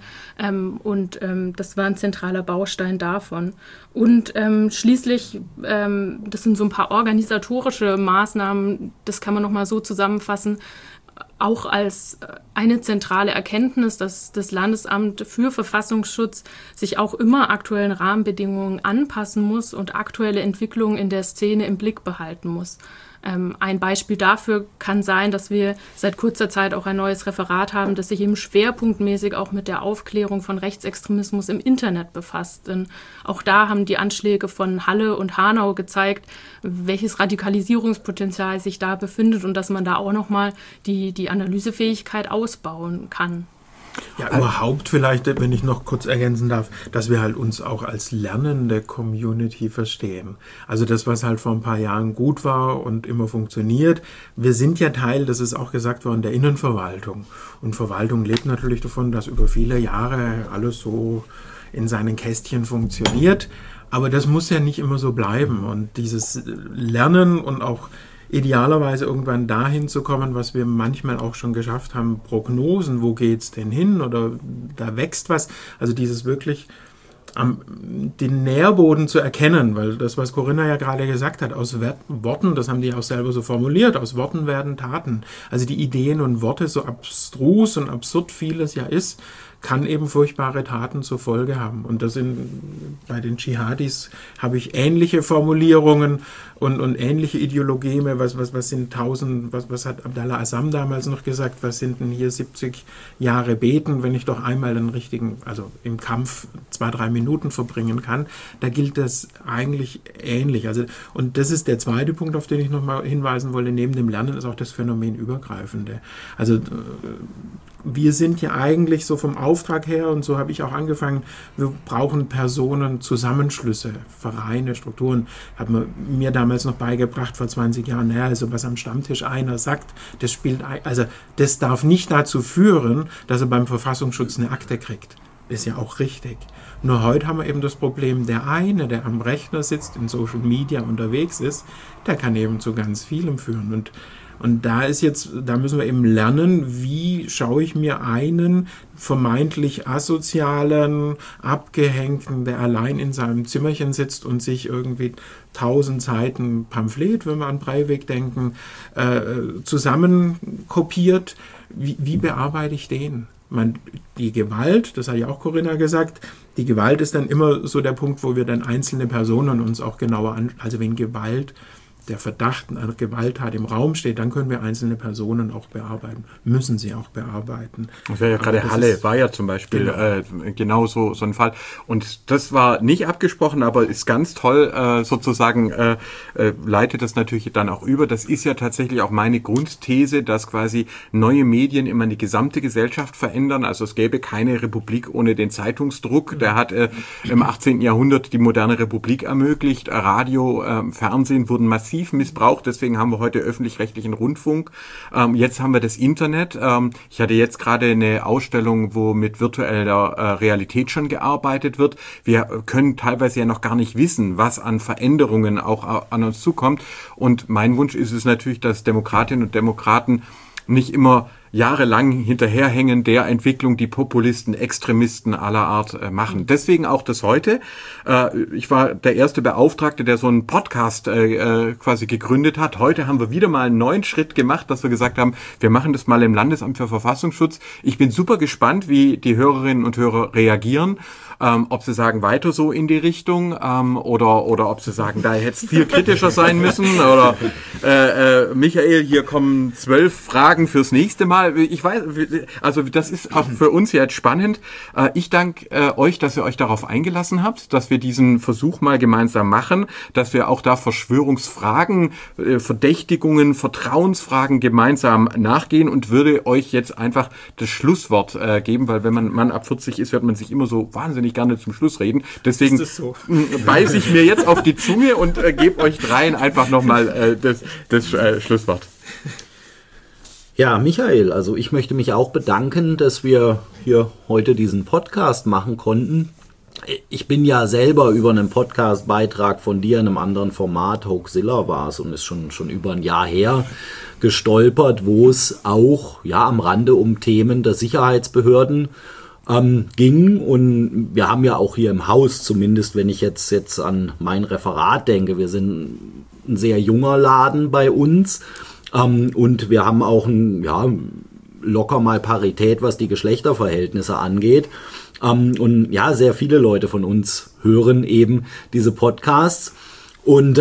und das war ein zentraler Baustein davon. Und schließlich, das sind so ein paar organisatorische Maßnahmen, das kann man nochmal so zusammenfassen, auch als eine zentrale Erkenntnis, dass das Landesamt für Verfassungsschutz sich auch immer aktuellen Rahmenbedingungen anpassen muss und aktuelle Entwicklungen in der Szene im Blick behalten muss. Ein Beispiel dafür kann sein, dass wir seit kurzer Zeit auch ein neues Referat haben, das sich eben schwerpunktmäßig auch mit der Aufklärung von Rechtsextremismus im Internet befasst. Denn auch da haben die Anschläge von Halle und Hanau gezeigt, welches Radikalisierungspotenzial sich da befindet und dass man da auch nochmal die Analysefähigkeit ausbauen kann. Ja, überhaupt vielleicht, wenn ich noch kurz ergänzen darf, dass wir halt uns auch als lernende Community verstehen. Also das, was halt vor ein paar Jahren gut war und immer funktioniert. Wir sind ja Teil, das ist auch gesagt worden, der Innenverwaltung. Und Verwaltung lebt natürlich davon, dass über viele Jahre alles so in seinen Kästchen funktioniert. Aber das muss ja nicht immer so bleiben. Und dieses Lernen und auch idealerweise irgendwann dahin zu kommen, was wir manchmal auch schon geschafft haben, Prognosen, wo geht's denn hin oder da wächst was. Also dieses wirklich den Nährboden zu erkennen, weil das, was Corinna ja gerade gesagt hat, aus Worten, das haben die auch selber so formuliert, aus Worten werden Taten. Also die Ideen und Worte, so abstrus und absurd vieles ja ist, kann eben furchtbare Taten zur Folge haben. Und bei den Dschihadis habe ich ähnliche Formulierungen und ähnliche Ideologien. Was hat Abdallah Azzam damals noch gesagt? Was sind denn hier 70 Jahre beten, wenn ich doch einmal also im Kampf 2-3 Minuten verbringen kann? Da gilt das eigentlich ähnlich. Also, und das ist der zweite Punkt, auf den ich nochmal hinweisen wollte. Neben dem Lernen ist auch das Phänomen Übergreifende. Also, wir sind ja eigentlich so vom Auftrag her, und so habe ich auch angefangen, wir brauchen Personen, Zusammenschlüsse, Vereine, Strukturen. Hat man mir damals noch beigebracht vor 20 Jahren, also was am Stammtisch einer sagt, das darf nicht dazu führen, dass er beim Verfassungsschutz eine Akte kriegt. Ist ja auch richtig. Nur heute haben wir eben das Problem, der eine, der am Rechner sitzt, in Social Media unterwegs ist, der kann eben zu ganz vielem führen. Und da müssen wir eben lernen, wie schaue ich mir einen vermeintlich asozialen, abgehängten, der allein in seinem Zimmerchen sitzt und sich irgendwie 1000 Seiten Pamphlet, wenn wir an Breivik denken, zusammenkopiert. Wie bearbeite ich den? Die Gewalt, das hat ja auch Corinna gesagt, die Gewalt ist dann immer so der Punkt, wo wir dann einzelne Personen uns auch genauer anschauen. Also wenn der Verdacht einer Gewalttat im Raum steht, dann können wir einzelne Personen auch bearbeiten, müssen sie auch bearbeiten. Das wäre ja gerade Halle, war ja zum Beispiel genau so ein Fall. Und das war nicht abgesprochen, aber ist ganz toll, sozusagen leitet das natürlich dann auch über. Das ist ja tatsächlich auch meine Grundthese, dass quasi neue Medien immer die gesamte Gesellschaft verändern. Also es gäbe keine Republik ohne den Zeitungsdruck. Der hat im 18. Jahrhundert die moderne Republik ermöglicht. Radio, Fernsehen wurden massiv missbraucht, deswegen haben wir heute öffentlich-rechtlichen Rundfunk. Jetzt haben wir das Internet. Ich hatte jetzt gerade eine Ausstellung, wo mit virtueller Realität schon gearbeitet wird. Wir können teilweise ja noch gar nicht wissen, was an Veränderungen auch an uns zukommt. Und mein Wunsch ist es natürlich, dass Demokratinnen und Demokraten nicht immer jahrelang hinterherhängen der Entwicklung, die Populisten, Extremisten aller Art machen. Deswegen auch das heute. Ich war der erste Beauftragte, der so einen Podcast quasi gegründet hat. Heute haben wir wieder mal einen neuen Schritt gemacht, dass wir gesagt haben, wir machen das mal im Landesamt für Verfassungsschutz. Ich bin super gespannt, wie die Hörerinnen und Hörer reagieren. Ob sie sagen, weiter so in die Richtung oder ob sie sagen, da hätte es viel kritischer sein müssen oder Michael, hier kommen 12 Fragen fürs nächste Mal. Ich weiß, also das ist auch für uns jetzt spannend. Ich danke euch, dass ihr euch darauf eingelassen habt, dass wir diesen Versuch mal gemeinsam machen, dass wir auch da Verschwörungsfragen, Verdächtigungen, Vertrauensfragen gemeinsam nachgehen und würde euch jetzt einfach das Schlusswort geben, weil wenn man ab 40 ist, hört man sich immer so wahnsinnig gerne zum Schluss reden. Deswegen beiße ich mir jetzt auf die Zunge und gebe euch dreien einfach nochmal das Schlusswort. Ja, Michael, also ich möchte mich auch bedanken, dass wir hier heute diesen Podcast machen konnten. Ich bin ja selber über einen Podcast-Beitrag von dir in einem anderen Format, Hoaxilla war es und ist schon über ein Jahr her, gestolpert, wo es auch am Rande um Themen der Sicherheitsbehörden ging, und wir haben ja auch hier im Haus, zumindest wenn ich jetzt an mein Referat denke, wir sind ein sehr junger Laden bei uns, und wir haben auch locker mal Parität, was die Geschlechterverhältnisse angeht, und sehr viele Leute von uns hören eben diese Podcasts, und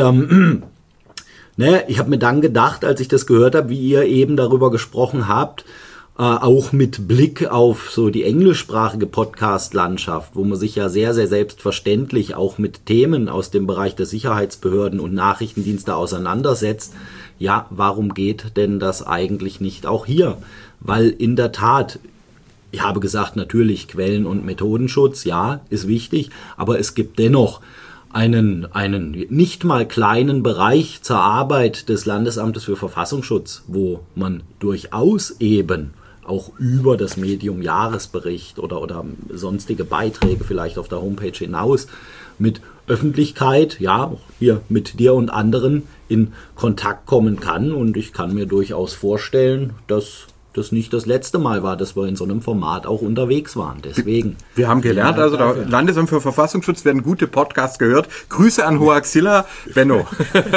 ich habe mir dann gedacht, als ich das gehört habe, wie ihr eben darüber gesprochen habt, auch mit Blick auf so die englischsprachige Podcast-Landschaft, wo man sich ja sehr, sehr selbstverständlich auch mit Themen aus dem Bereich der Sicherheitsbehörden und Nachrichtendienste auseinandersetzt. Ja, warum geht denn das eigentlich nicht auch hier? Weil in der Tat Ich habe gesagt, natürlich Quellen- und Methodenschutz, ja, ist wichtig, aber es gibt dennoch einen nicht mal kleinen Bereich zur Arbeit des Landesamtes für Verfassungsschutz, wo man durchaus eben auch über das Medium Jahresbericht oder sonstige Beiträge vielleicht auf der Homepage hinaus mit Öffentlichkeit, ja, hier mit dir und anderen in Kontakt kommen kann. Und ich kann mir durchaus vorstellen, dass das nicht das letzte Mal war, dass wir in so einem Format auch unterwegs waren. Deswegen. Wir haben gelernt, also der Landesamt für Verfassungsschutz werden gute Podcasts gehört. Grüße an Hoaxilla. Benno.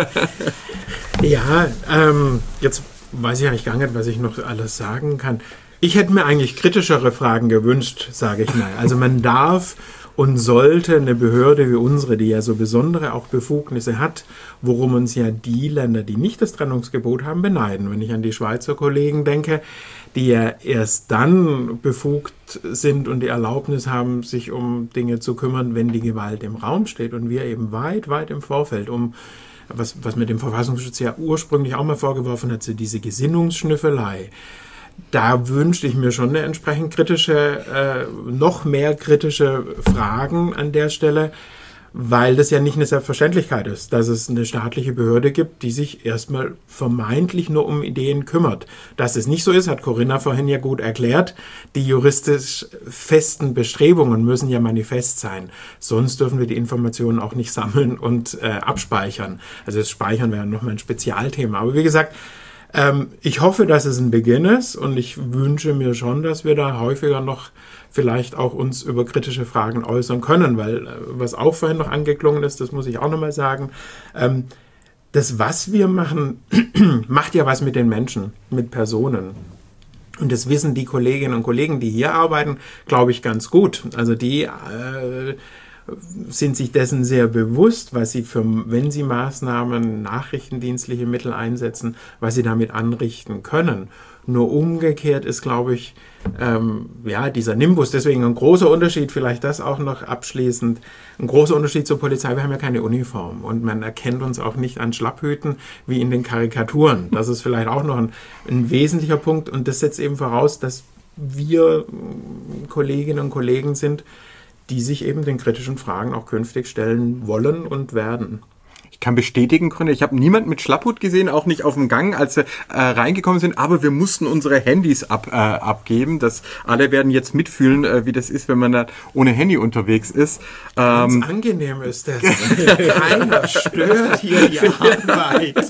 Ja, jetzt weiß ich eigentlich gar nicht, was ich noch alles sagen kann. Ich hätte mir eigentlich kritischere Fragen gewünscht, sage ich mal. Also man darf und sollte eine Behörde wie unsere, die ja so besondere auch Befugnisse hat, worum uns ja die Länder, die nicht das Trennungsgebot haben, beneiden. Wenn ich an die Schweizer Kollegen denke, die ja erst dann befugt sind und die Erlaubnis haben, sich um Dinge zu kümmern, wenn die Gewalt im Raum steht, und wir eben weit, weit im Vorfeld, was mir dem Verfassungsschutz ja ursprünglich auch mal vorgeworfen hat, so diese Gesinnungsschnüffelei. Da wünschte ich mir schon eine entsprechend kritische, noch mehr kritische Fragen an der Stelle, weil das ja nicht eine Selbstverständlichkeit ist, dass es eine staatliche Behörde gibt, die sich erstmal vermeintlich nur um Ideen kümmert. Dass es nicht so ist, hat Corinna vorhin ja gut erklärt. Die juristisch festen Bestrebungen müssen ja manifest sein. Sonst dürfen wir die Informationen auch nicht sammeln und abspeichern. Also das Speichern wäre nochmal ein Spezialthema. Aber wie gesagt, ich hoffe, dass es ein Beginn ist, und ich wünsche mir schon, dass wir da häufiger noch vielleicht auch uns über kritische Fragen äußern können, weil was auch vorhin noch angeklungen ist, das muss ich auch nochmal sagen, das, was wir machen, macht ja was mit den Menschen, mit Personen. Und das wissen die Kolleginnen und Kollegen, die hier arbeiten, glaube ich, ganz gut. Also die sind sich dessen sehr bewusst, was sie wenn sie Maßnahmen, nachrichtendienstliche Mittel einsetzen, was sie damit anrichten können. Nur umgekehrt ist, glaube ich, dieser Nimbus, deswegen ein großer Unterschied, vielleicht das auch noch abschließend, ein großer Unterschied zur Polizei, wir haben ja keine Uniform und man erkennt uns auch nicht an Schlapphüten wie in den Karikaturen. Das ist vielleicht auch noch ein wesentlicher Punkt, und das setzt eben voraus, dass wir Kolleginnen und Kollegen sind, die sich eben den kritischen Fragen auch künftig stellen wollen und werden. Ich kann bestätigen, Gründer, ich habe niemanden mit Schlapphut gesehen, auch nicht auf dem Gang, als wir reingekommen sind, aber wir mussten unsere Handys abgeben. Alle werden jetzt mitfühlen, wie das ist, wenn man da ohne Handy unterwegs ist. Ganz angenehm ist das. Keiner stört hier die Arbeit.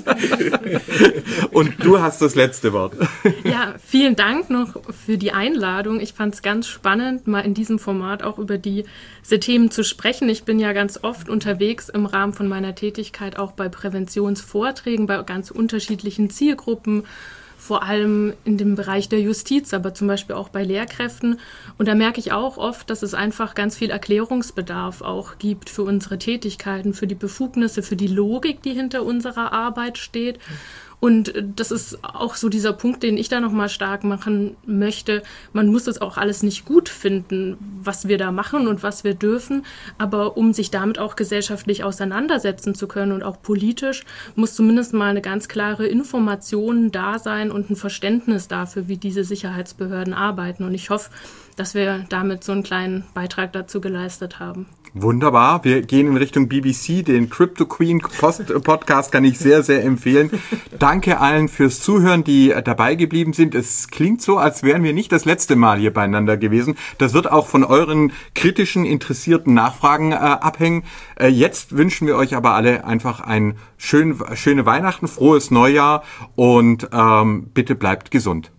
Und du hast das letzte Wort. Ja, vielen Dank noch für die Einladung. Ich fand es ganz spannend, mal in diesem Format auch über diese Themen zu sprechen. Ich bin ja ganz oft unterwegs im Rahmen von meiner Tätigkeit, auch bei Präventionsvorträgen, bei ganz unterschiedlichen Zielgruppen, vor allem in dem Bereich der Justiz, aber zum Beispiel auch bei Lehrkräften. Und da merke ich auch oft, dass es einfach ganz viel Erklärungsbedarf auch gibt für unsere Tätigkeiten, für die Befugnisse, für die Logik, die hinter unserer Arbeit steht. Und das ist auch so dieser Punkt, den ich da nochmal stark machen möchte. Man muss es auch alles nicht gut finden, was wir da machen und was wir dürfen. Aber um sich damit auch gesellschaftlich auseinandersetzen zu können und auch politisch, muss zumindest mal eine ganz klare Information da sein und ein Verständnis dafür, wie diese Sicherheitsbehörden arbeiten. Und ich hoffe, dass wir damit so einen kleinen Beitrag dazu geleistet haben. Wunderbar. Wir gehen in Richtung BBC. Den Crypto Queen Podcast kann ich sehr, sehr empfehlen. Danke allen fürs Zuhören, die dabei geblieben sind. Es klingt so, als wären wir nicht das letzte Mal hier beieinander gewesen. Das wird auch von euren kritischen, interessierten Nachfragen abhängen. Jetzt wünschen wir euch aber alle einfach ein schöne Weihnachten, frohes Neujahr und bitte bleibt gesund.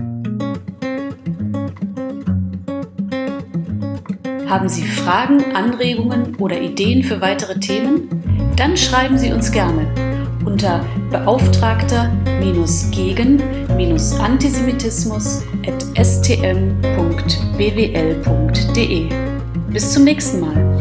Haben Sie Fragen, Anregungen oder Ideen für weitere Themen? Dann schreiben Sie uns gerne unter beauftragter-gegen-antisemitismus@stm.bwl.de. Bis zum nächsten Mal.